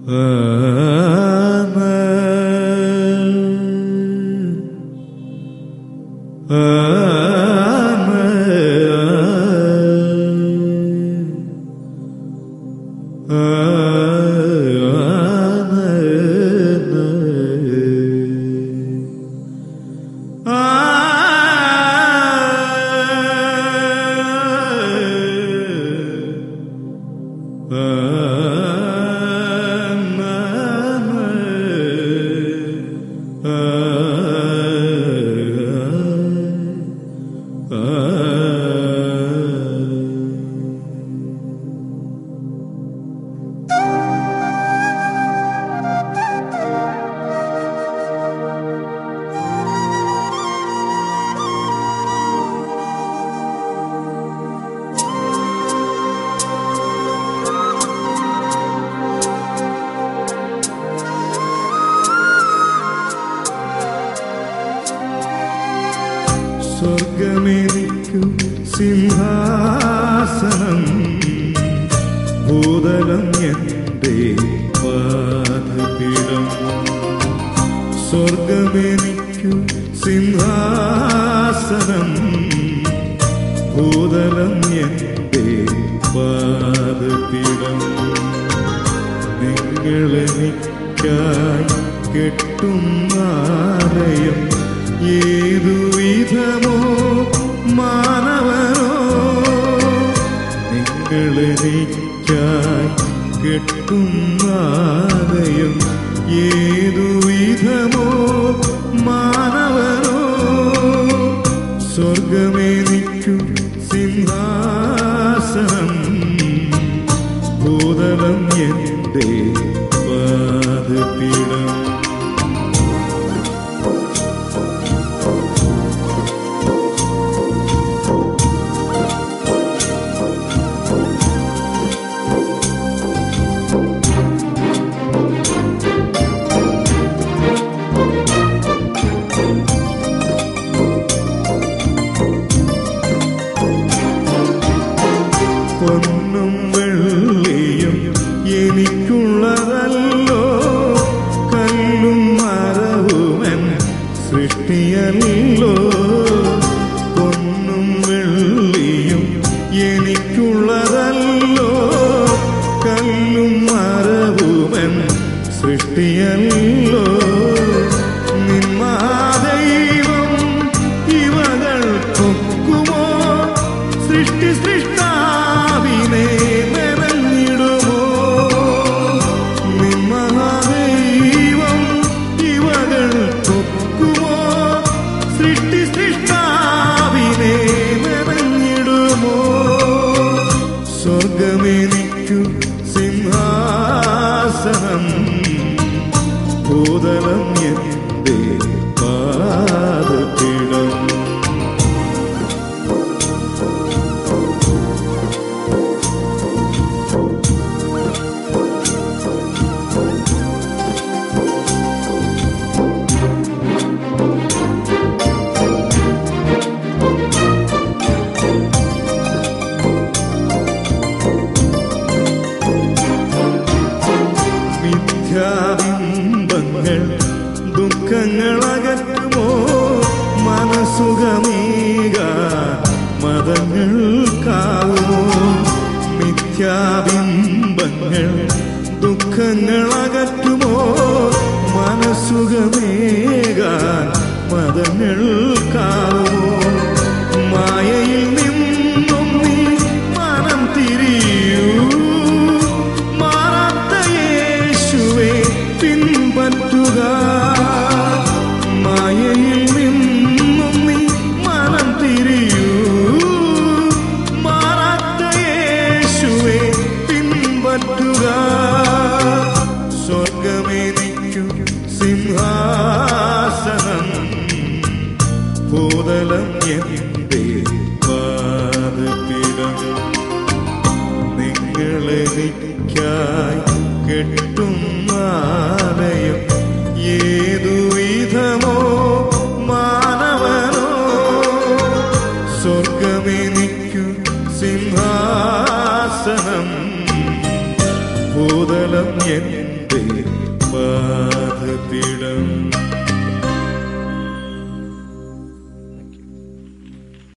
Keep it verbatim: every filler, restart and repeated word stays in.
സ്വർഗമെനിക്കു സിംഹാസനം, ഭൂതലം എന്റെ പാദപീഠം. സ്വർഗമെനിക്കു സിംഹാസനം, ഭൂതലം എന്റെ പാദപീഠം. നിങ്ങളെനിക്കായി കെട്ടുന്നാലയം, ഏതു വിധമോ മാനവനോ. നിങ്ങളെനിക്കായി കെട്ടുന്നാലയം, ഏതു വിധമോ മാനവനോ. സ്വർഗമെനിക്കു സിംഹാസനം, ഭൂതലം എന്റെ പാദപീഠം. പൊന്നും വെള്ളിയും എനിക്കുള്ളതല്ലോ, കല്ലും മരവുമെൻ സൃഷ്ടിയല്ലോ. പൊന്നും വെള്ളിയും എനിക്കുള്ളതല്ലോ, കല്ലും മരവുമെൻ സൃഷ്ടിയല്ലോ. നിന്മാദൈവം ഇവകൾക്കൊക്കുമോ? സൃഷ്ടി സൃഷ്ടാവിനെ മെനഞ്ഞിടുമോ? നിന്മഹാദൈവം ഇവകൾക്കൊക്കുമോ? സൃഷ്ടി സൃഷ്ടാവിനെ മെനഞ്ഞിടുമോ? സ്വർഗമെനിക്കു സിംഹാസനം, ഭൂതലം എന്റെ പാദപീഠം. മിഥ്യാബിംബങ്ങൾ ദുഃഖങ്ങളകറ്റുമോ? മനസുഖമേകാൻ മതങ്ങൾക്കാവുമോ? മിഥ്യാബിംബങ്ങൾ ദുഃഖങ്ങളകറ്റുമോ? മനസുഖമേകാൻ മതങ്ങൾക്കാവുമോ? മായയിൽ നിന്നും നീ മനം തിരിയൂ, മാറാത്ത യേശുവേ പിൻപറ്റുക. മായയിൽ നിന്നും നീ മനം തിരിയൂ, മാറാത്ത യേശുവേ പിൻപറ്റുക. സ്വർഗമെനിക്കു സിംഹാസനം, ഭൂതലം എന്റെ പാദപീഠം. നിങ്ങളെനിക്കായി കെട്ടുന്നാലയം, ഏതു വിധമോ മാനവനോ. സ്വർഗമെനിക്കു സിംഹാസനം, ഭൂതലം എന്റെ പാദത്തിടം.